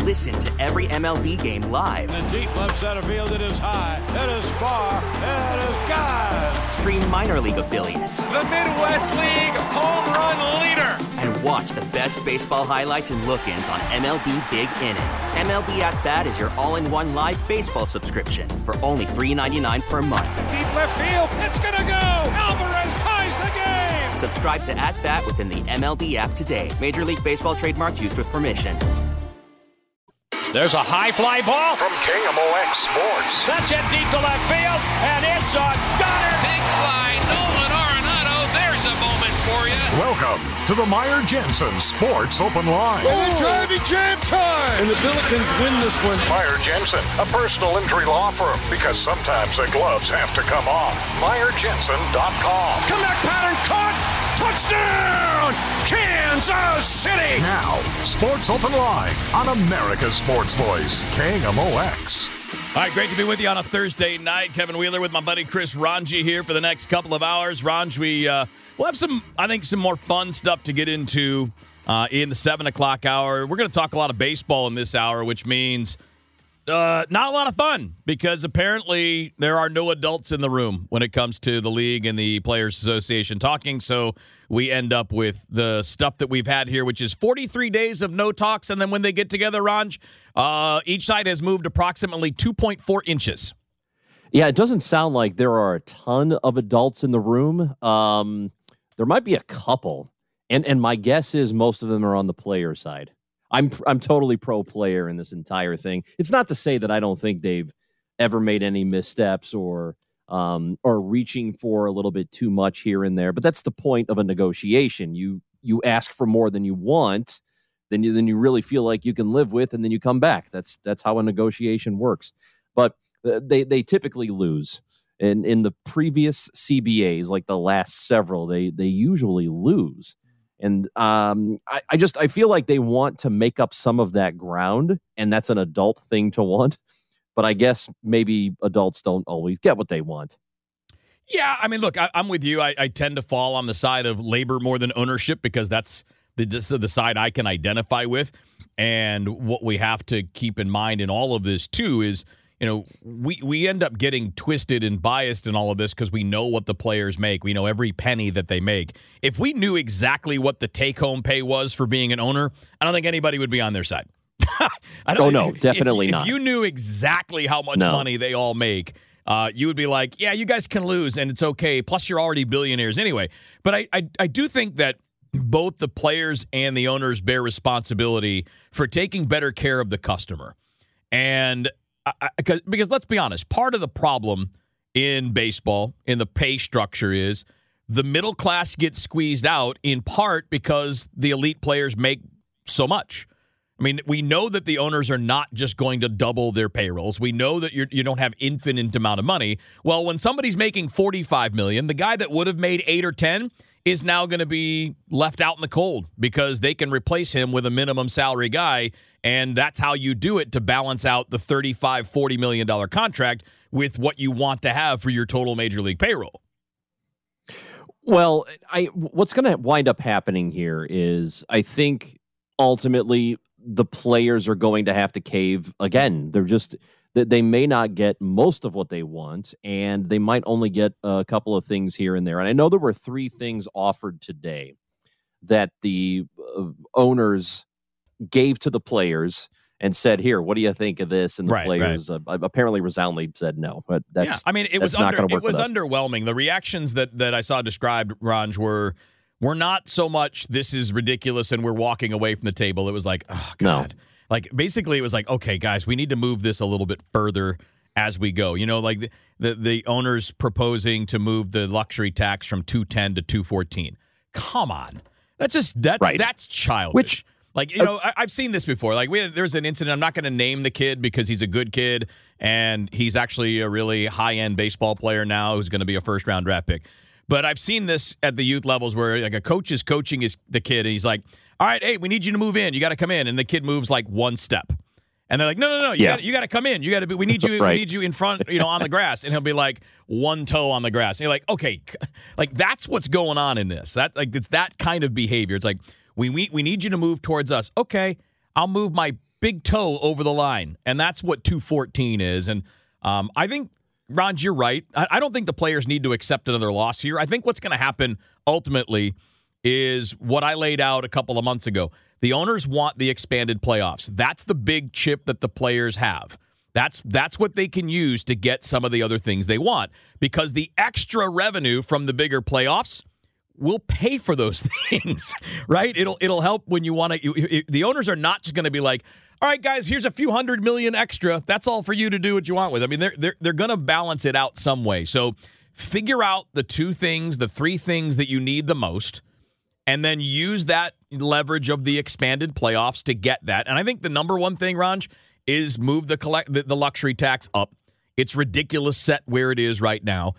Listen to every MLB game live. In the deep left center field, it is high, it is far, it is gone. Stream minor league affiliates. The Midwest League home run leader. And watch the best baseball highlights and look-ins on MLB Big Inning. MLB At Bat is your all-in-one live baseball subscription for only $3.99 per month. Deep left field, it's gonna go. Alvarez ties the game. Subscribe to At Bat within the MLB app today. Major League Baseball trademarks used with permission. There's a high fly ball from KMOX Sports. That's hit deep to left field, and it's a gunner. Big fly, Nolan Arenado. There's a moment for you. Welcome to the Meyer Jensen Sports Open Line. And the driving jam time. And the Billikens win this one. Meyer Jensen, a personal injury law firm, because sometimes the gloves have to come off. MeyerJensen.com. Comeback pattern caught. Touchdown, Kansas City. Now, Sports Open Line on America's Sports Voice, KMOX. All right, great to be with you on a Thursday night. Kevin Wheeler with my buddy Chris Ranji here for the next couple of hours. Ranj, we'll have some more fun stuff to get into in the 7 o'clock hour. We're going to talk a lot of baseball in this hour, which means not a lot of fun because apparently there are no adults in the room when it comes to the league and the Players Association talking. So we end up with the stuff that we've had here, which is 43 days of no talks. And then when they get together, Ranj, each side has moved approximately 2.4 inches. Yeah, it doesn't sound like there are a ton of adults in the room. There might be a couple. And my guess is most of them are on the player side. I'm totally pro player in this entire thing. It's not to say that I don't think they've ever made any missteps or reaching for a little bit too much here and there, but that's the point of a negotiation. You ask for more than you want, then you really feel like you can live with, and then you come back. That's how a negotiation works. But they typically lose. And in the previous CBAs, like the last several, they usually lose. And I feel like they want to make up some of that ground, and that's an adult thing to want. But I guess maybe adults don't always get what they want. Yeah, I mean, look, I'm with you. I tend to fall on the side of labor more than ownership because that's the side I can identify with. And what we have to keep in mind in all of this, too, is we end up getting twisted and biased in all of this because we know what the players make. We know every penny that they make. If we knew exactly what the take-home pay was for being an owner, I don't think anybody would be on their side. No, definitely not. If you knew exactly how much money they all make, you would be like, yeah, you guys can lose, and it's okay. Plus, you're already billionaires anyway. But I do think that both the players and the owners bear responsibility for taking better care of the customer. And because let's be honest, part of the problem in baseball, in the pay structure, is the middle class gets squeezed out in part because the elite players make so much. I mean, we know that the owners are not just going to double their payrolls. We know that you don't have infinite amount of money. Well, when somebody's making $45 million, the guy that would have made 8 or 10 is now going to be left out in the cold because they can replace him with a minimum salary guy, and that's how you do it to balance out the $35-40 million contract with what you want to have for your total major league payroll. Well, what's going to wind up happening here is I think ultimately the players are going to have to cave again. They may not get most of what they want, and they might only get a couple of things here and there. And I know there were 3 things offered today that the owners gave to the players and said, here, what do you think of this? And the players apparently resoundingly said no. But it was underwhelming. The reactions that I saw described, Ranj, were not so much this is ridiculous and we're walking away from the table. It was like, oh, God. No. Like, basically, it was like, okay, guys, we need to move this a little bit further as we go. Like the owners proposing to move the luxury tax from $210 to $214. Come on. That's childish. I've seen this before. Like, there's an incident. I'm not going to name the kid because he's a good kid, and he's actually a really high-end baseball player now who's going to be a first-round draft pick. But I've seen this at the youth levels where like a coach is coaching the kid, and he's like, all right, hey, we need you to move in. You got to come in. And the kid moves like one step. And they're like, no, you got to come in. You got to be. We need you. We need you in front, on the grass. And he'll be like one toe on the grass. And you're like, okay, like that's what's going on in this. It's that kind of behavior. It's like we need you to move towards us. Okay, I'll move my big toe over the line, and that's what 214 is. And I think, Ron, you're right. I don't think the players need to accept another loss here. I think what's going to happen ultimately is what I laid out a couple of months ago. The owners want the expanded playoffs. That's the big chip that the players have. That's what they can use to get some of the other things they want, because the extra revenue from the bigger playoffs will pay for those things, right? It'll help when you want to. The owners are not just going to be like, all right, guys, here's a few $100 million extra. That's all for you to do what you want with. I mean, they're going to balance it out some way. So figure out the three things that you need the most, and then use that leverage of the expanded playoffs to get that. And I think the number one thing, Ranj, is move the luxury tax up. It's ridiculous set where it is right now.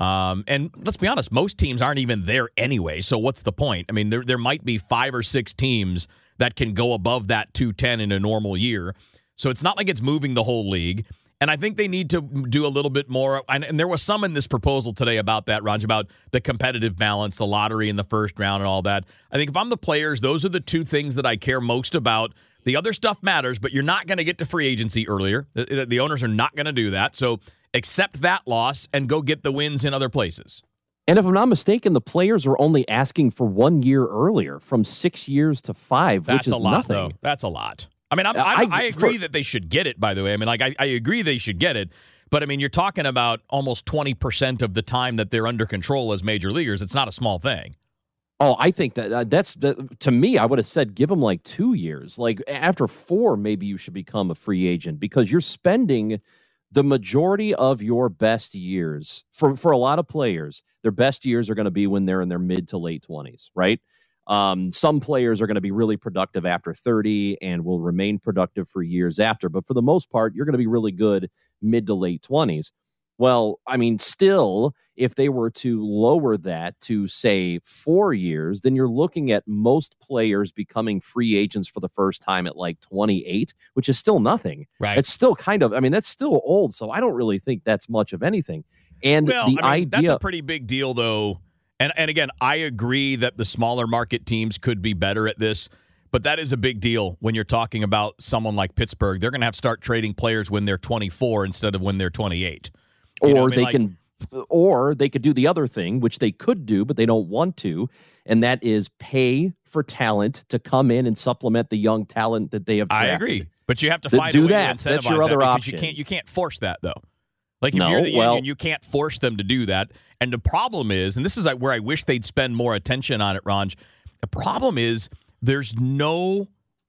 And let's be honest, most teams aren't even there anyway, so what's the point? I mean, there might be 5 or 6 teams that can go above that 210 in a normal year. So it's not like it's moving the whole league. And I think they need to do a little bit more. And there was some in this proposal today about that, Raj, about the competitive balance, the lottery in the first round and all that. I think if I'm the players, those are the 2 things that I care most about. The other stuff matters, but you're not going to get to free agency earlier. The owners are not going to do that. So accept that loss and go get the wins in other places. And if I'm not mistaken, the players are only asking for 1 year earlier, from 6 years to 5, which is a lot, nothing. Though. That's a lot. I mean, I agree that they should get it, by the way. I mean, like, I agree they should get it. But, I mean, you're talking about almost 20% of the time that they're under control as major leaguers. It's not a small thing. Oh, I think that's to me, I would have said give them like 2 years. Like after 4, maybe you should become a free agent, because you're spending the majority of your best years for a lot of players. Their best years are going to be when they're in their mid to late 20s, right? Some players are going to be really productive after 30 and will remain productive for years after. But for the most part, you're going to be really good mid to late 20s. Well, I mean, still, if they were to lower that to, say, 4 years, then you're looking at most players becoming free agents for the first time at like 28, which is still nothing. Right. It's still kind of, I mean, that's still old. So I don't really think that's much of anything. And idea, that's a pretty big deal, though. And again, I agree that the smaller market teams could be better at this. But that is a big deal when you're talking about someone like Pittsburgh. They're going to have to start trading players when they're 24 instead of when they're 28. Or they could do the other thing, which they could do, but they don't want to, and that is pay for talent to come in and supplement the young talent that they have drafted. I agree, but you have to find a way to incentivize That's your other option. You can't force that, though. Like if you're the union, you can't force them to do that. And the problem is, and this is where I wish they'd spend more attention on it, Ranj. The problem is there's no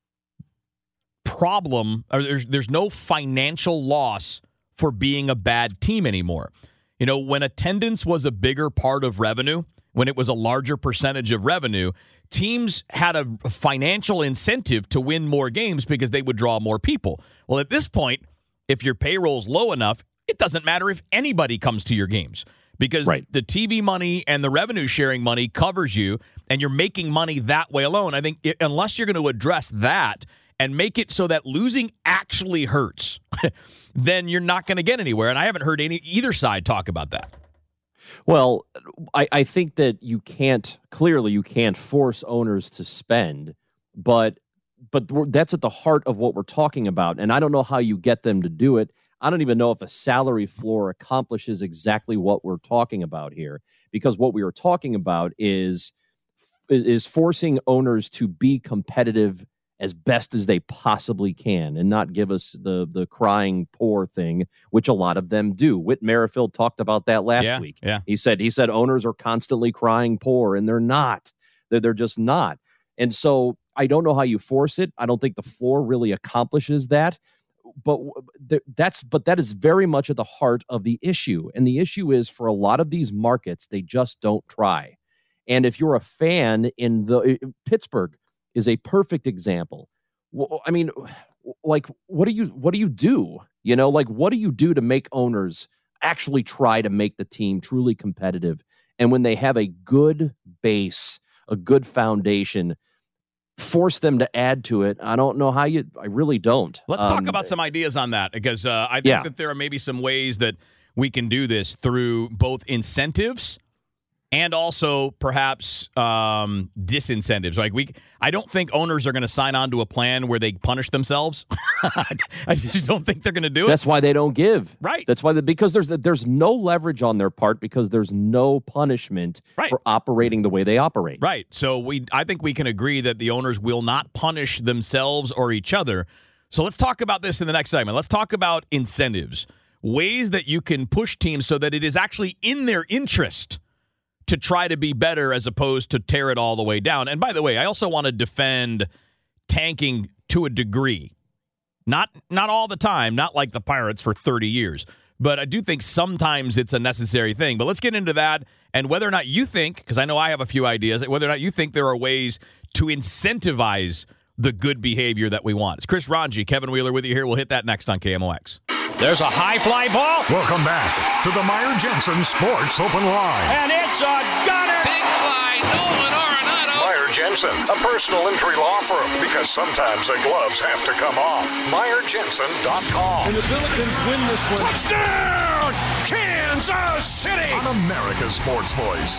problem, or there's no financial loss for being a bad team anymore. You know, when attendance was a bigger part of revenue, when it was a larger percentage of revenue, teams had a financial incentive to win more games because they would draw more people. Well, at this point, if your payroll's low enough, it doesn't matter if anybody comes to your games, because the TV money and the revenue sharing money covers you, and you're making money that way alone. I think unless you're going to address that and make it so that losing actually hurts, then you're not going to get anywhere. And I haven't heard either side talk about that. Well, I think that you can't force owners to spend, but that's at the heart of what we're talking about. And I don't know how you get them to do it. I don't even know if a salary floor accomplishes exactly what we're talking about here, because what we are talking about is forcing owners to be competitive as best as they possibly can and not give us the crying poor thing, which a lot of them do. Whit Merrifield talked about that last week. Yeah. He said owners are constantly crying poor, and they're not. They're just not. And so I don't know how you force it. I don't think the floor really accomplishes that. But that is very much at the heart of the issue. And the issue is, for a lot of these markets, they just don't try. And if you're a fan Pittsburgh is a perfect example. I mean, like, what do you do? You know, like, what do you do to make owners actually try to make the team truly competitive? And when they have a good base, a good foundation, force them to add to it. I don't know how I really don't. Let's talk about some ideas on that, because I think that there are maybe some ways that we can do this through both incentives and also perhaps disincentives. Like I don't think owners are going to sign on to a plan where they punish themselves. I just don't think they're going to do it. That's why they don't give. Right. That's why because there's no leverage on their part because there's no punishment for operating the way they operate. Right. So I think we can agree that the owners will not punish themselves or each other. So let's talk about this in the next segment. Let's talk about incentives, ways that you can push teams so that it is actually in their interest to try to be better as opposed to tear it all the way down. And by the way, I also want to defend tanking to a degree. Not all the time, not like the Pirates for 30 years. But I do think sometimes it's a necessary thing. But let's get into that and whether or not you think, because I know I have a few ideas, whether or not you think there are ways to incentivize the good behavior that we want. It's Chris Ranji, Kevin Wheeler with you here. We'll hit that next on KMOX. There's a high fly ball. Welcome back to the Meyer Jensen Sports Open Line. And it's a gunner. Big fly, Nolan Arenado. Meyer Jensen, a personal injury law firm, because sometimes the gloves have to come off. MeyerJensen.com. And the Billikens win this one. Touchdown, Kansas City. On America's Sports Voice,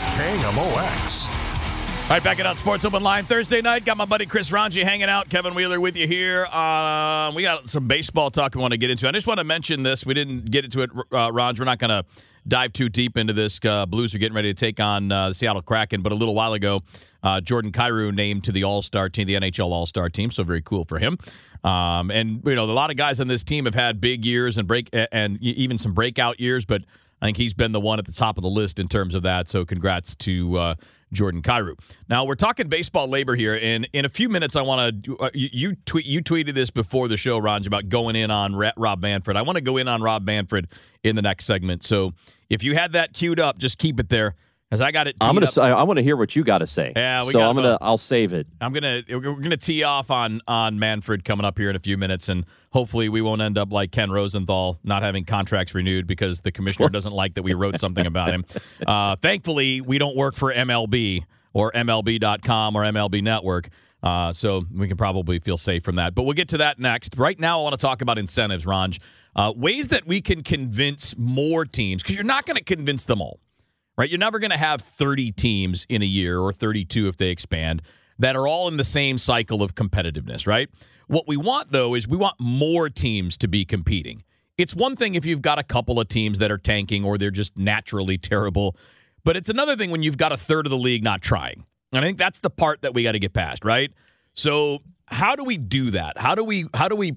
KMOX. All right, back it out, Sports Open Line Thursday night. Got my buddy Chris Ranji hanging out. Kevin Wheeler with you here. We got some baseball talk we want to get into. I just want to mention this. We didn't get into it, Ranj. We're not going to dive too deep into this. Blues are getting ready to take on the Seattle Kraken. But a little while ago, Jordan Kyrou named to the All-Star team, the NHL All-Star team. So very cool for him. And a lot of guys on this team have had big years and even some breakout years. But I think he's been the one at the top of the list in terms of that. So congrats to Jordan Kyrou. Now, we're talking baseball labor here, and in a few minutes, I want to you tweeted this before the show, Ron, about going in on Rob Manfred. I want to go in on Rob Manfred in the next segment. So if you had that queued up, just keep it there, as I got it. I want to hear what you got to say. Yeah, I'll save it. We're gonna tee off on Manfred coming up here in a few minutes, and hopefully we won't end up like Ken Rosenthal not having contracts renewed because the commissioner doesn't like that we wrote something about him. Thankfully, we don't work for MLB or MLB.com or MLB Network, so we can probably feel safe from that. But we'll get to that next. Right now, I want to talk about incentives, Ranj. Ways that we can convince more teams, because you're not going to convince them all. Right, you're never going to have 30 teams in a year, or 32 if they expand, that are all in the same cycle of competitiveness, right? What we want, though, is we want more teams to be competing. It's one thing if you've got a couple of teams that are tanking or they're just naturally terrible, but it's another thing when you've got a third of the league not trying. And I think that's the part that we got to get past, right? So how do we do that? How do we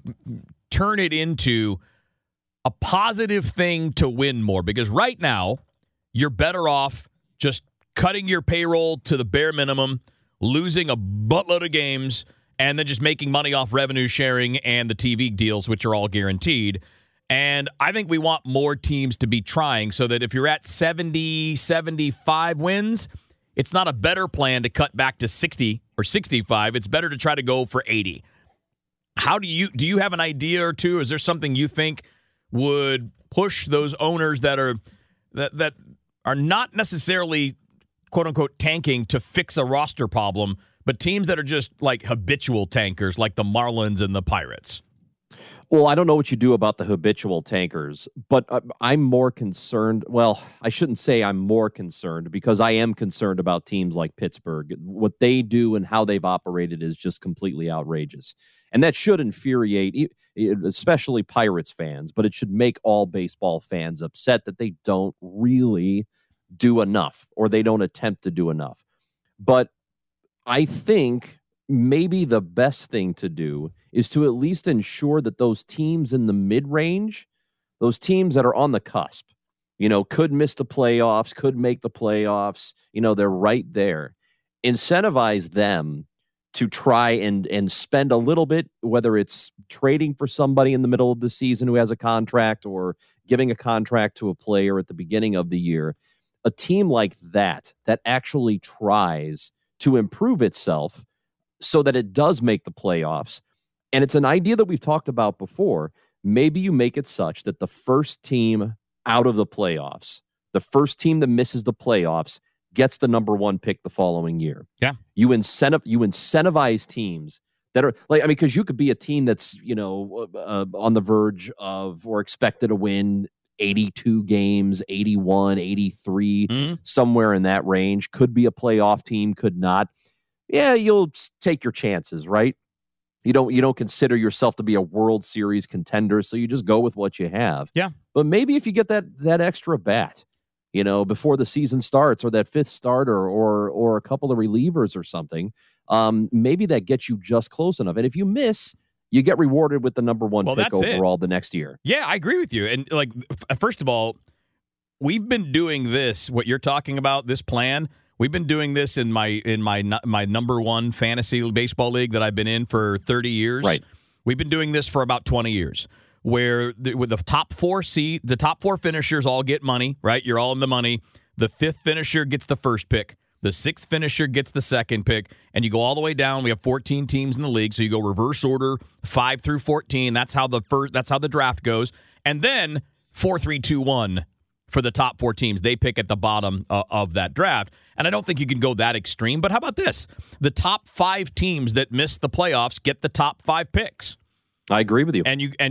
turn it into a positive thing to win more? Because right now, you're better off just cutting your payroll to the bare minimum, losing a buttload of games, and then just making money off revenue sharing and the TV deals, which are all guaranteed. And I think we want more teams to be trying so that if you're at 70, 75 wins, it's not a better plan to cut back to 60 or 65. It's better to try to go for 80. How do you have an idea or two? Is there something you think would push those owners that are not necessarily, quote unquote, tanking to fix a roster problem, but teams that are just like habitual tankers like the Marlins and the Pirates? Well, I don't know what you do about the habitual tankers, but I'm more concerned. Well, I shouldn't say I'm more concerned, because I am concerned about teams like Pittsburgh. What they do and how they've operated is just completely outrageous. And that should infuriate, especially Pirates fans, but it should make all baseball fans upset that they don't really do enough, or they don't attempt to do enough. But I think maybe the best thing to do is to at least ensure that those teams in the mid-range, those teams that are on the cusp, could miss the playoffs, could make the playoffs, they're right there. Incentivize them to try and spend a little bit, whether it's trading for somebody in the middle of the season who has a contract, or giving a contract to a player at the beginning of the year. A team like that actually tries to improve itself so that it does make the playoffs. And it's an idea that we've talked about before. Maybe you make it such that the first team out of the playoffs, the first team that misses the playoffs, gets the number one pick the following year. Yeah. You incentivize teams that are because you could be a team that's, on the verge of, or expected to win 82 games, 81, 83, somewhere in that range. Could be a playoff team, could not. Yeah, you'll take your chances, right? You don't consider yourself to be a World Series contender, so you just go with what you have. Yeah. But maybe if you get that extra bat, before the season starts, or that fifth starter, or a couple of relievers or something, maybe that gets you just close enough. And if you miss, you get rewarded with the number one pick overall the next year. Yeah, I agree with you. And first of all, we've been doing this, what you're talking about, this plan. We've been doing this in my number one fantasy baseball league that I've been in for 30 years. Right. We've been doing this for about 20 years, where with the top four finishers all get money, right? You're all in the money. The fifth finisher gets the first pick. The sixth finisher gets the second pick, and you go all the way down. We have 14 teams in the league, so you go reverse order, 5 through 14. That's how the draft goes. And then 4, 3, 2, 1 for the top 4 teams. They pick at the bottom of that draft. And I don't think you can go that extreme. But how about this? The top 5 teams that miss the playoffs get the top 5 picks. I agree with you.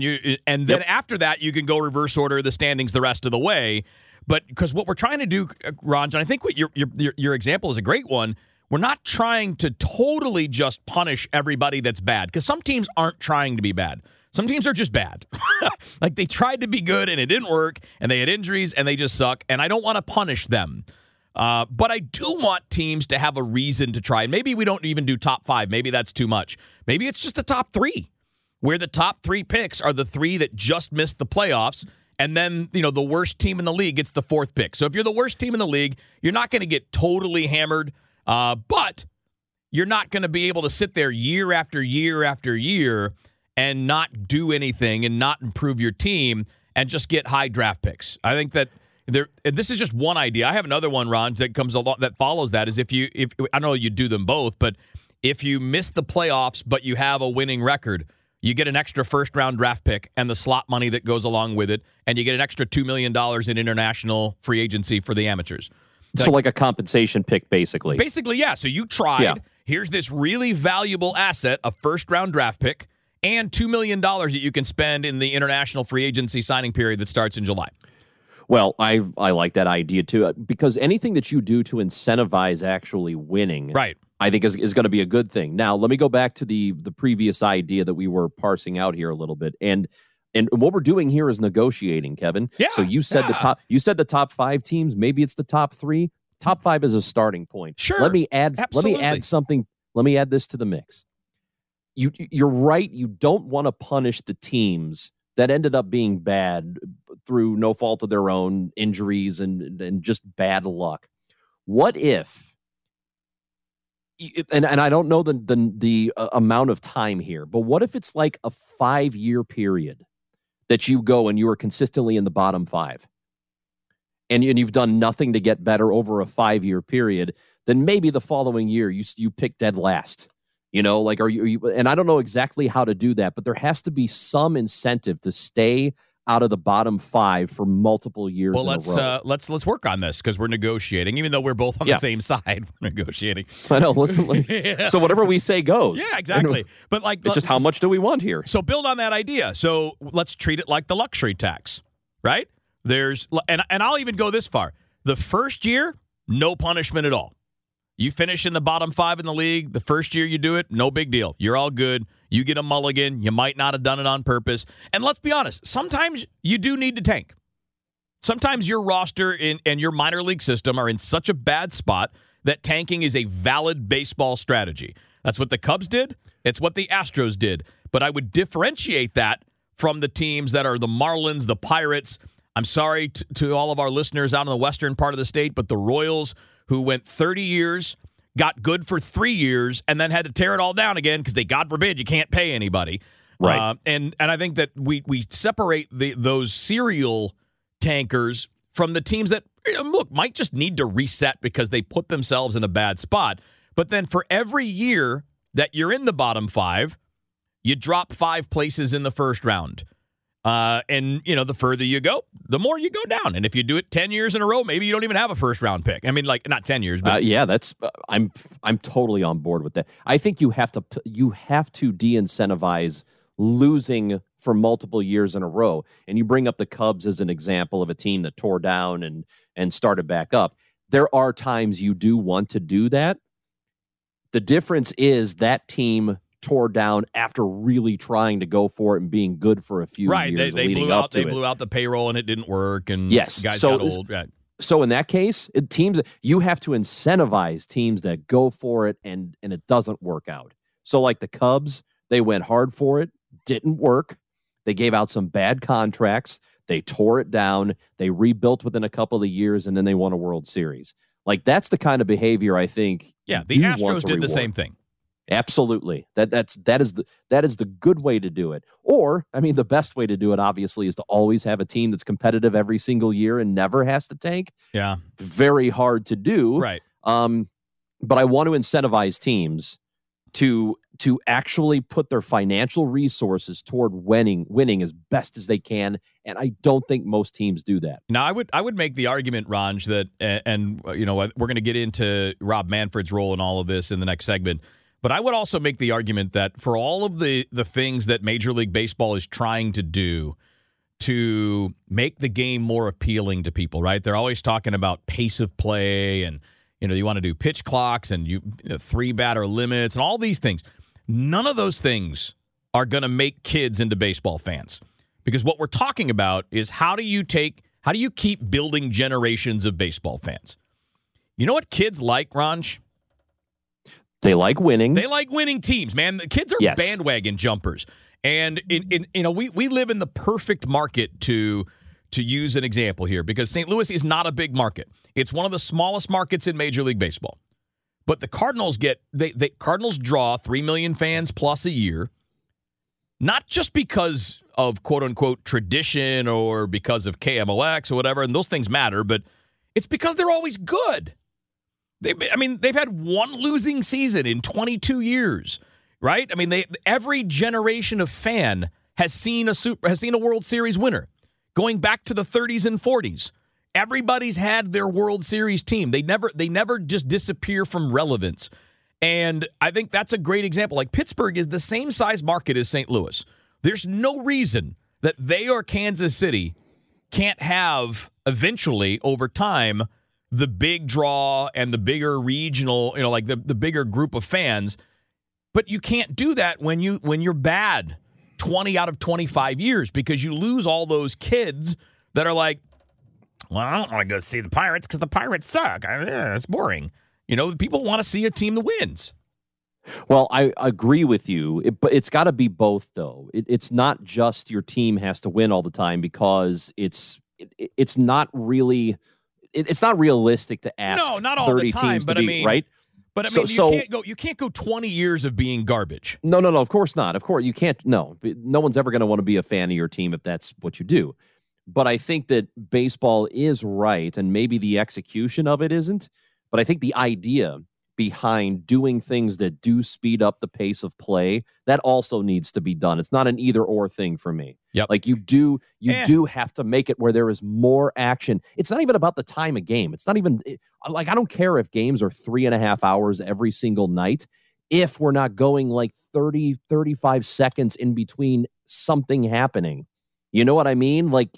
And then after that, you can go reverse order the standings the rest of the way. But because what we're trying to do, Ron, and I think what your example is a great one. We're not trying to totally just punish everybody that's bad, because some teams aren't trying to be bad. Some teams are just bad. Like they tried to be good and it didn't work, and they had injuries and they just suck. And I don't want to punish them. But I do want teams to have a reason to try. And maybe we don't even do top 5. Maybe that's too much. Maybe it's just the top 3, where the top 3 picks are the 3 that just missed the playoffs. And then, the worst team in the league gets the 4th pick. So if you're the worst team in the league, you're not going to get totally hammered, but you're not going to be able to sit there year after year after year and not do anything and not improve your team and just get high draft picks. I think that this is just one idea. I have another one, Ron, that comes along that follows that. Is if I know you do them both, but if you miss the playoffs but you have a winning record, you get an extra first-round draft pick and the slot money that goes along with it, and you get an extra $2 million in international free agency for the amateurs. So like a compensation pick, basically. Basically, yeah. So you tried. Yeah. Here's this really valuable asset, a first-round draft pick, and $2 million that you can spend in the international free agency signing period that starts in July. Well, I like that idea, too, because anything that you do to incentivize actually winning, right, I think is going to be a good thing. Now, let me go back to the previous idea that we were parsing out here a little bit. And what we're doing here is negotiating, Kevin. Yeah, so you said the top 5 teams, maybe it's the top 3. Top 5 is a starting point. Sure. Let me add Absolutely. something. Let me add this to the mix. You're right. You don't want to punish the teams that ended up being bad through no fault of their own, injuries and just bad luck. What if, and I don't know the amount of time here, but what if it's like a 5-year period that you go and you are consistently in the bottom 5, and you've done nothing to get better over a 5-year period? Then maybe the following year you pick dead last. Are you? And I don't know exactly how to do that, but there has to be some incentive to stay out of the bottom 5 for multiple years. Well, in a row. let's work on this, because we're negotiating, even though we're both on the same side. We're negotiating. I know. Listen, yeah. So whatever we say goes. Yeah, exactly. But it's just how much do we want here? So build on that idea. So let's treat it like the luxury tax, right? And I'll even go this far. The first year, no punishment at all. You finish in the bottom 5 in the league. The first year you do it, no big deal. You're all good. You get a mulligan. You might not have done it on purpose. And let's be honest, sometimes you do need to tank. Sometimes your roster and your minor league system are in such a bad spot that tanking is a valid baseball strategy. That's what the Cubs did. It's what the Astros did. But I would differentiate that from the teams that are the Marlins, the Pirates. I'm sorry to all of our listeners out in the western part of the state, but the Royals, who went 30 years, got good for 3 years, and then had to tear it all down again because God forbid, you can't pay anybody. Right. And I think that we separate those serial tankers from the teams that, might just need to reset because they put themselves in a bad spot. But then for every year that you're in the bottom 5, you drop 5 places in the first round. And the further you go, the more you go down. And if you do it 10 years in a row, maybe you don't even have a first round pick. I mean, not 10 years, but that's I'm totally on board with that. I think you have to de-incentivize losing for multiple years in a row. And you bring up the Cubs as an example of a team that tore down and started back up. There are times you do want to do that. The difference is that team tore down after really trying to go for it and being good for a few years leading up to it. They blew out the payroll and it didn't work, and yes, guys got old. Right. So in that case, teams, you have to incentivize teams that go for it and it doesn't work out. So like the Cubs, they went hard for it, didn't work. They gave out some bad contracts. They tore it down. They rebuilt within a couple of years, and then they won a World Series. Like, that's the kind of behavior I think. Yeah, the Astros did the same thing. Absolutely. That is the good way to do it. Or, I mean, the best way to do it, obviously, is to always have a team that's competitive every single year and never has to tank. Yeah. Very hard to do. Right. But I want to incentivize teams to actually put their financial resources toward winning as best as they can, and I don't think most teams do that. Now, I would make the argument, Ranj, that, and you know, we're going to get into Rob Manfred's role in all of this in the next segment, but I would also make the argument that for all of the things that Major League Baseball is trying to do to make the game more appealing to people, right? They're always talking about pace of play, and you know, you want to do pitch clocks and 3-batter limits and all these things. None of those things are going to make kids into baseball fans, because what we're talking about is how do you keep building generations of baseball fans? You know what kids like, Ranj? They like winning. They like winning teams, man. The kids are bandwagon jumpers. And we live in the perfect market to use an example here, because St. Louis is not a big market. It's one of the smallest markets in Major League Baseball. But the Cardinals Cardinals draw 3 million fans plus a year, not just because of quote-unquote tradition or because of KMOX or whatever, and those things matter, but it's because they're always good. They've had one losing season in 22 years, right? I mean, every generation of fan has seen a World Series winner, going back to the 30s and 40s. Everybody's had their World Series team. They never just disappear from relevance. And I think that's a great example. Like, Pittsburgh is the same size market as St. Louis. There's no reason that they or Kansas City can't have eventually, over time, the big draw and the bigger regional, like the bigger group of fans. But you can't do that when you're bad 20 out of 25 years, because you lose all those kids that are like, well, I don't want to go see the Pirates because the Pirates suck. It's boring. People want to see a team that wins. Well, I agree with you, but it's got to be both, though. It's not just your team has to win all the time, because it's not really it's not realistic to ask. No, not all 30 the time, teams but to be, right. But you can't go 20 years of being garbage. No, of course not. Of course you can't. No one's ever going to want to be a fan of your team if that's what you do. But I think that baseball is right, and maybe the execution of it isn't. But I think the idea behind doing things that do speed up the pace of play, that also needs to be done. It's not an either-or thing for me. Yep. Like, you do have to make it where there is more action. It's not even about the time of game. It's not even like, I don't care if games are 3.5 hours every single night, if we're not going like 30, 35 seconds in between something happening. You know what I mean? Like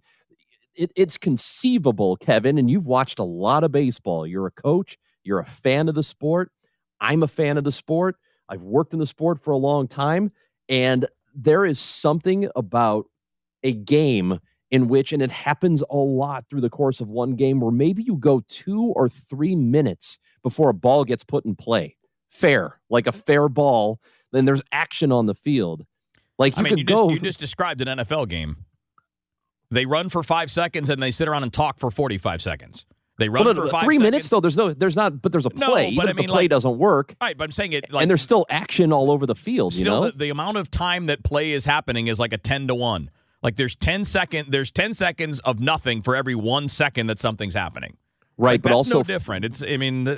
it's conceivable, Kevin, and you've watched a lot of baseball. You're a coach. You're a fan of the sport. I'm a fan of the sport. I've worked in the sport for a long time. And there is something about a game in which, and it happens a lot through the course of one game, where maybe you go 2 or 3 minutes before a ball gets put in play. Fair, like a fair ball. Then there's action on the field. Like, you just described an NFL game. They run for 5 seconds and they sit around and talk for 45 seconds. They run for 5 3 minutes, seconds. though. There's a play. No, even if the play doesn't work. Right, but I'm saying it. And there's still action all over the field. Still, the amount of time that play is happening is like a 10-1. Like, there's 10 seconds of nothing for every 1 second that something's happening. Right, but that's also no different. It's,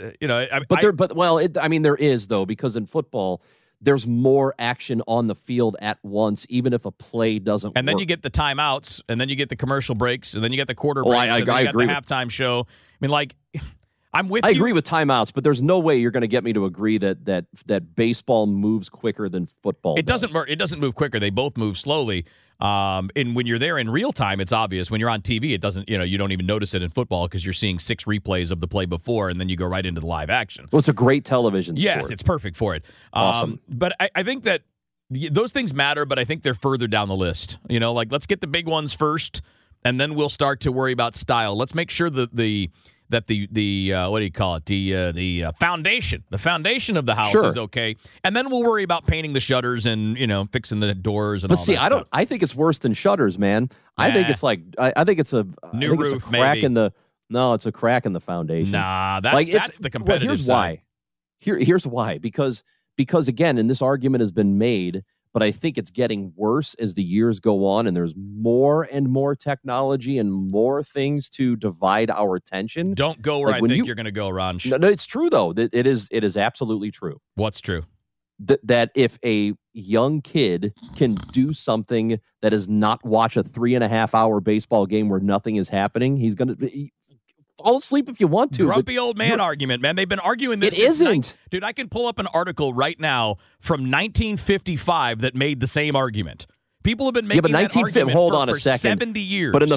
there is, though, because in football, there's more action on the field at once, even if a play doesn't work. And then you get the timeouts, and then you get the commercial breaks, and then you get the quarter breaks, I and then you agree got the halftime show. I mean, like, I'm with you. I agree with timeouts, but there's no way you're going to get me to agree that baseball moves quicker than football. It doesn't move quicker. They both move slowly. And when you're there in real time, it's obvious. When you're on TV, it doesn't. You don't even notice it in football because you're seeing 6 replays of the play before, and then you go right into the live action. Well, it's a great television sport. Yes, it's perfect for it. Awesome. But I think that those things matter, but I think they're further down the list. Let's get the big ones first, and then we'll start to worry about style. Let's make sure that the what do you call it? The foundation of the house is okay, and then we'll worry about painting the shutters and fixing the doors and. But all see, that stuff. I think it's worse than shutters, man. I think it's like I think it's a new roof, it's a crack maybe. in the. No, it's a crack in the foundation. Nah, that's the competitive here's side. why. Here's why. Because again, and this argument has been made, but I think it's getting worse as the years go on, and there's more and more technology and more things to divide our attention. Don't go where I think you're going to go, Ron. No, it's true though. It is absolutely true. What's true? That if a young kid can do something that is not watch a 3.5-hour baseball game where nothing is happening, he's going to fall asleep if you want to. Grumpy old man argument, man. They've been arguing this. It isn't. Dude, I can pull up an article right now from 1955 that made the same argument. People have been making that argument for 70 years. But in the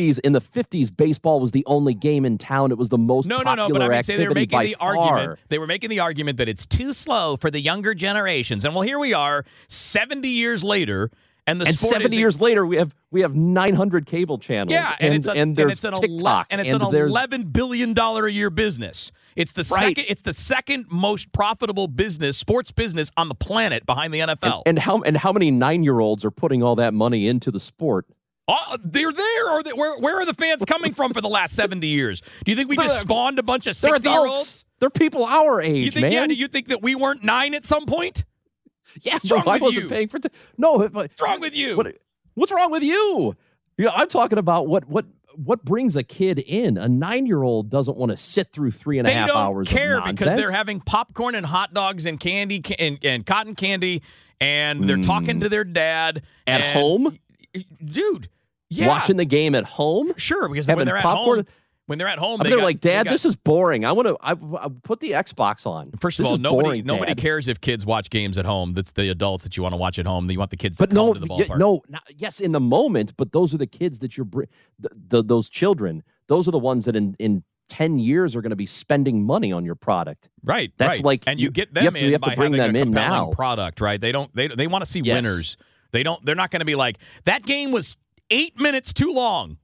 50s, baseball was the only game in town. It was the most popular activity by far. They were making the argument that it's too slow for the younger generations. And well, here we are 70 years later. And 70 years later, we have 900 cable channels. Yeah, and there's TikTok, and it's an $11 billion a year business. It's the second most profitable sports business on the planet behind the NFL. And how many 9-year-olds are putting all that money into the sport? Oh, they're there. Or where are the fans coming from for the last 70 years? Do you think we just spawned a bunch of 60-year-olds? They're people our age, man. Yeah, do you think that we weren't 9 at some point? Yeah, I wasn't paying for no. What's wrong with you? What's wrong with you? Yeah, I'm talking about what brings a kid in. A 9-year-old doesn't want to sit through 3.5 hours. They don't care of nonsense. because they're having popcorn and hot dogs and candy and cotton candy, and they're talking to their dad at home. Dude, yeah, watching the game at home. Sure, because when they're popcorn, at home. When they're at home, they're like, Dad, this is boring. I put the Xbox on. First of all, nobody cares if kids watch games at home. That's the adults that you want to watch at home. You want the kids to come to the ballpark. Yes, in the moment, but those are the kids that you're those children. Those are the ones that in 10 years are going to be spending money on your product. Right. That's right. like, and you get them you have to bring them in now. Product, right? They want to see winners. They're not going to be like, that game was 8 minutes too long.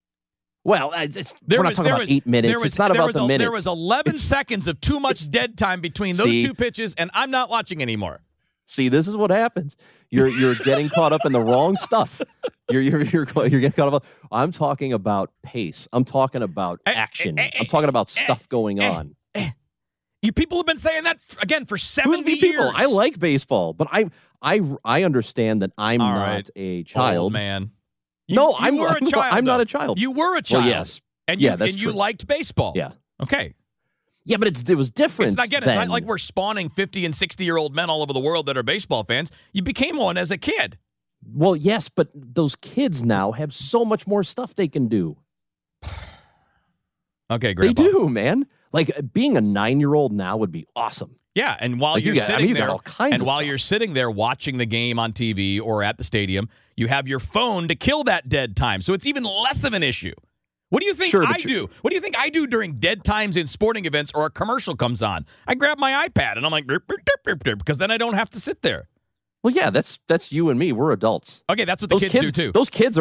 Well, we're not talking about 8 minutes. It's not about the minutes. There was 11 seconds of too much dead time between those two pitches, and I'm not watching anymore. See, this is what happens. You're getting caught up in the wrong stuff. You're getting caught up. I'm talking about pace. I'm talking about action. I'm talking about stuff going on. You people have been saying that again for 70 years. I like baseball, but I understand that I'm not a child, old man. I'm not a child. You were a child. Well, yes. And you liked baseball. Yeah. Okay. Yeah, but it was different. It's not like we're spawning 50 and 60-year-old men all over the world that are baseball fans. You became one as a kid. Well, yes, but those kids now have so much more stuff they can do. Okay, Grandpa. They do, man. Like being a 9-year-old now would be awesome. Yeah, and while you're sitting there watching the game on TV or at the stadium, you have your phone to kill that dead time. So it's even less of an issue. What do you think I do? What do you think I do during dead times in sporting events or a commercial comes on? I grab my iPad and I'm like, because then I don't have to sit there. Well, yeah, that's you and me. We're adults. Okay, that's what the kids do too. Those kids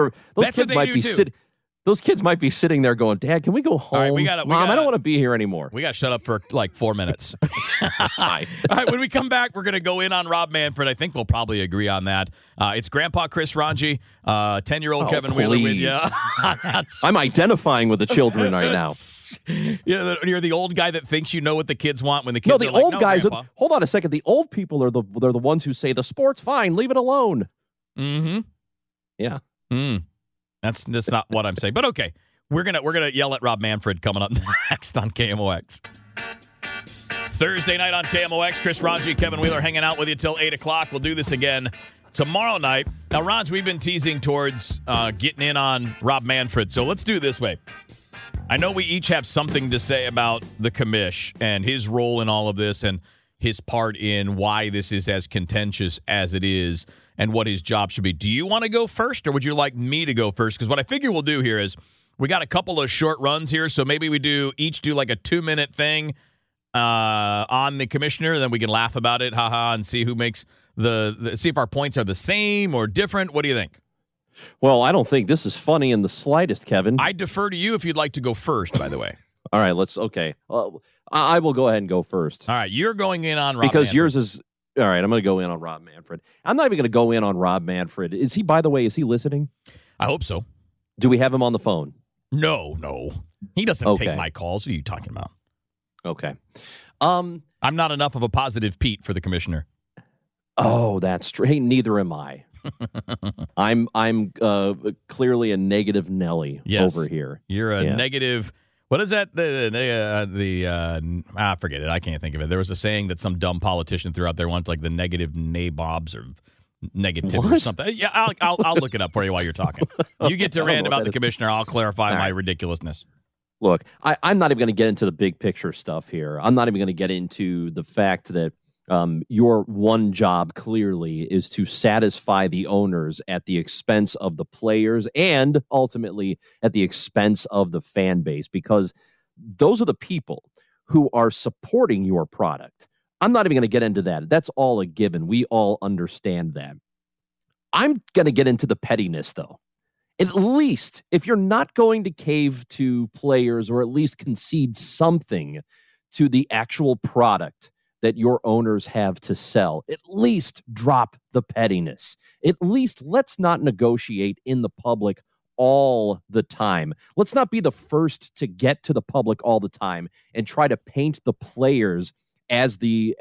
might be sitting there going, Dad, can we go home? All right, Mom, I don't want to be here anymore. We got to shut up for like 4 minutes. All right, when we come back, we're going to go in on Rob Manfred. I think we'll probably agree on that. It's Grandpa Chris Ranji, 10-year-old Kevin Wheeler with you. I'm identifying with the children right now. You're the old guy that thinks you know what the kids want when the kids No, the old guys. Grandpa. Hold on a second. The old people are they're the ones who say the sport's fine, leave it alone. Mm-hmm. Yeah. That's not what I'm saying, but okay. We're gonna yell at Rob Manfred coming up next on KMOX. Thursday night on KMOX, Chris Ranji, Kevin Wheeler hanging out with you till 8 o'clock. We'll do this again tomorrow night. Now, Ranj, we've been teasing towards getting in on Rob Manfred, so let's do it this way. I know we each have something to say about the commish and his role in all of this and his part in why this is as contentious as it is and what his job should be. Do you want to go first, or would you like me to go first? Because what I figure we'll do here is we got a couple of short runs here, so maybe we each do like a 2-minute thing on the commissioner, and then we can laugh about it, haha, and see who makes see if our points are the same or different. What do you think? Well, I don't think this is funny in the slightest, Kevin. I defer to you if you'd like to go first, by the way. All right, okay. I will go ahead and go first. All right, you're going in on Rob because Manfred. Yours is all right. I'm going to go in on Rob Manfred. I'm not even going to go in on Rob Manfred. Is he, by the way, is he listening? I hope so. Do we have him on the phone? No. He doesn't take my calls. What are you talking about? Okay. I'm not enough of a positive Pete for the commissioner. Oh, that's true. Hey, neither am I. I'm clearly a negative Nelly over here. You're a negative. What is that? Forget it. I can't think of it. There was a saying that some dumb politician threw out there once, like the negative nabobs or negativity or something. Yeah, I'll look it up for you while you're talking. You get to rant about the commissioner. I'll clarify my ridiculousness. Look, I'm not even going to get into the big picture stuff here. I'm not even going to get into the fact that your one job clearly is to satisfy the owners at the expense of the players and ultimately at the expense of the fan base, because those are the people who are supporting your product. I'm not even going to get into that. That's all a given. We all understand that. I'm going to get into the pettiness, though. At least if you're not going to cave to players or at least concede something to the actual product that your owners have to sell, at least drop the pettiness. At least let's not negotiate in the public all the time. Let's not be the first to get to the public all the time and try to paint the players as the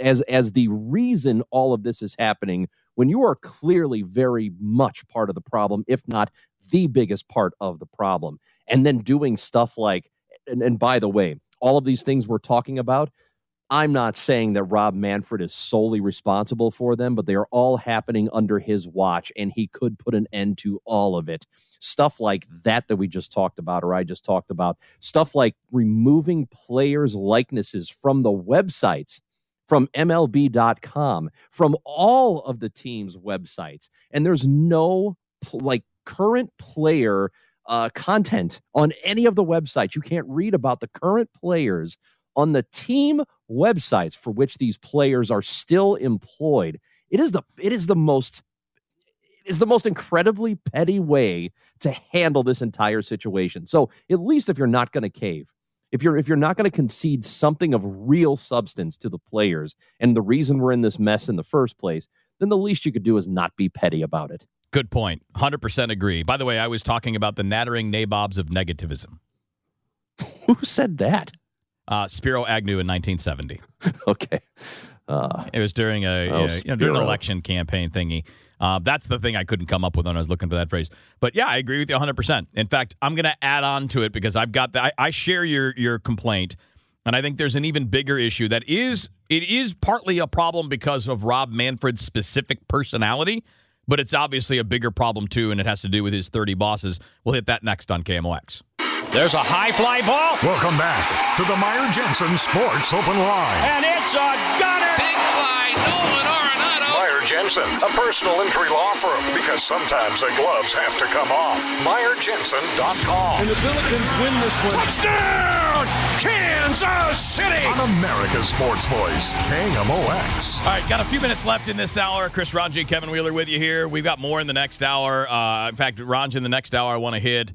reason all of this is happening when you are clearly very much part of the problem, if not the biggest part of the problem. And then doing stuff like, and by the way, all of these things we're talking about, I'm not saying that Rob Manfred is solely responsible for them, but they are all happening under his watch, and he could put an end to all of it. Stuff like that we just talked about, or I just talked about. Stuff like removing players' likenesses from the websites, from MLB.com, from all of the teams' websites. And there's no current player content on any of the websites. You can't read about the current players on the team websites for which these players are still employed. It is the most incredibly petty way to handle this entire situation. So at least if you're not going to cave, if you're not going to concede something of real substance to the players and the reason we're in this mess in the first place, then the least you could do is not be petty about it. Good point. 100% agree. By the way, I was talking about the nattering nabobs of negativism. Who said that? Spiro Agnew in 1970. Okay. It was during during an election campaign thingy. That's the thing I couldn't come up with when I was looking for that phrase. But yeah, I agree with you 100%. In fact, I'm going to add on to it because I've got that. I share your complaint, and I think there's an even bigger issue that it is partly a problem because of Rob Manfred's specific personality, but it's obviously a bigger problem too, and it has to do with his 30 bosses. We'll hit that next on KMOX. There's a high fly ball. Welcome back to the Meyer Jensen Sports Open Line. And it's a gunner. Big fly, Nolan Arenado. Meyer Jensen, a personal injury law firm, because sometimes the gloves have to come off. MeyerJensen.com. And the Billikens win this one. Touchdown, Kansas City. On America's Sports Voice, KMOX. All right, got a few minutes left in this hour. Chris Ranji, Kevin Wheeler with you here. We've got more in the next hour. In fact, Ranji, in the next hour, I want to hit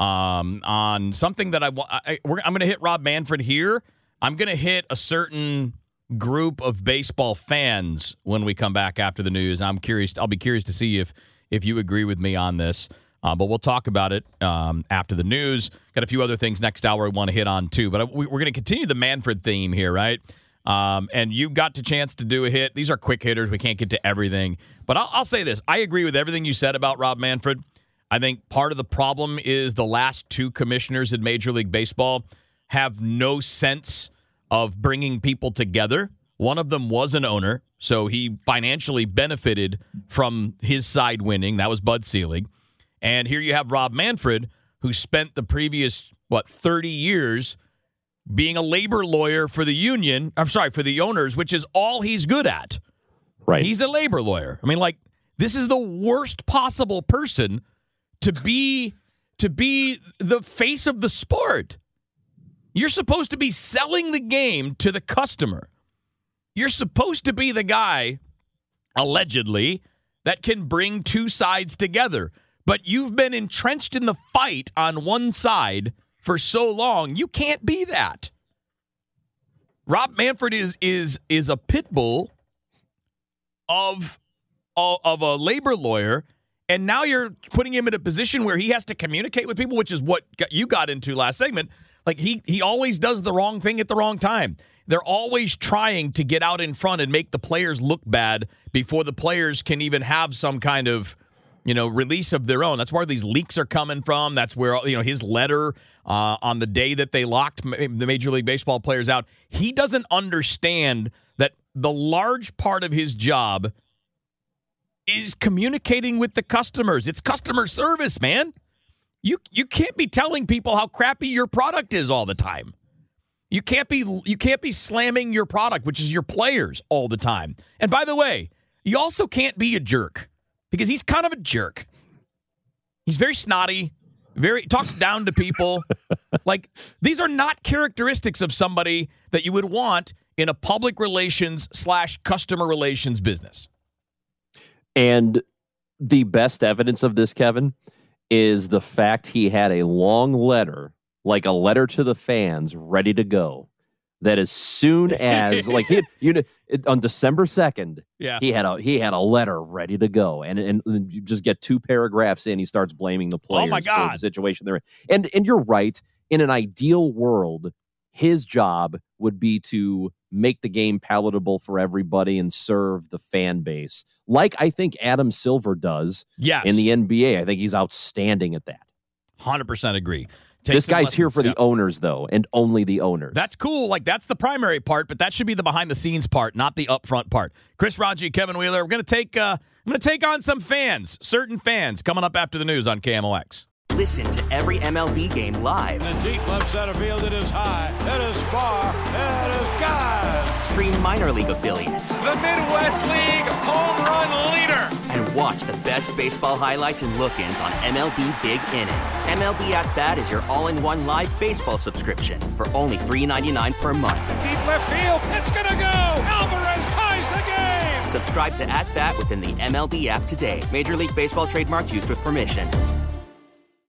on something that I'm going to hit Rob Manfred here. I'm going to hit a certain group of baseball fans when we come back after the news. I'll be curious to see if you agree with me on this. But we'll talk about it after the news. Got a few other things next hour I want to hit on too. But we're going to continue the Manfred theme here, right? And you got the chance to do a hit. These are quick hitters. We can't get to everything. But I'll say this. I agree with everything you said about Rob Manfred. I think part of the problem is the last two commissioners in Major League Baseball have no sense of bringing people together. One of them was an owner, so he financially benefited from his side winning. That was Bud Selig. And here you have Rob Manfred, who spent the previous 30 years being a labor lawyer for the union. I'm sorry, for the owners, which is all he's good at. Right. He's a labor lawyer. I mean, like, this is the worst possible person to be the face of the sport. You're supposed to be selling the game to the customer. You're supposed to be the guy, allegedly, that can bring two sides together. But you've been entrenched in the fight on one side for so long, you can't be that. Rob Manfred is a pit bull of a labor lawyer, and now you're putting him in a position where he has to communicate with people, which is what you got into last segment. Like, he always does the wrong thing at the wrong time. They're always trying to get out in front and make the players look bad before the players can even have some kind of, release of their own. That's where these leaks are coming from. That's where, his letter on the day that they locked the Major League Baseball players out. He doesn't understand that the large part of his job is communicating with the customers. It's customer service, man. You can't be telling people how crappy your product is all the time. You can't be slamming your product, which is your players, all the time. And by the way, you also can't be a jerk, because he's kind of a jerk. He's very snotty, talks down to people. Like, these are not characteristics of somebody that you would want in a public relations / customer relations business. And the best evidence of this, Kevin, is the fact he had a long letter, like a letter to the fans, ready to go. That as soon as, like, on December 2nd, he had a letter ready to go, and you just get 2 paragraphs in, he starts blaming the players for the situation they're in. And you're right. In an ideal world, his job would be to make the game palatable for everybody and serve the fan base, like I think Adam Silver does in the NBA. I think he's outstanding at that. 100% agree. This guy's here for the owners, though, and only the owners. That's cool. Like, that's the primary part, but that should be the behind-the-scenes part, not the upfront part. Chris Ranji, Kevin Wheeler, I'm going to take on some fans, certain fans, coming up after the news on KMOX. Listen to every MLB game live. In the deep left center field, it is high, it is far, it is God. Stream minor league affiliates. The Midwest League home run leader. And watch the best baseball highlights and look-ins on MLB Big Inning. MLB At Bat is your all-in-one live baseball subscription for only $3.99 per month. Deep left field, it's gonna go. Alvarez ties the game. Subscribe to At Bat within the MLB app today. Major League Baseball trademarks used with permission.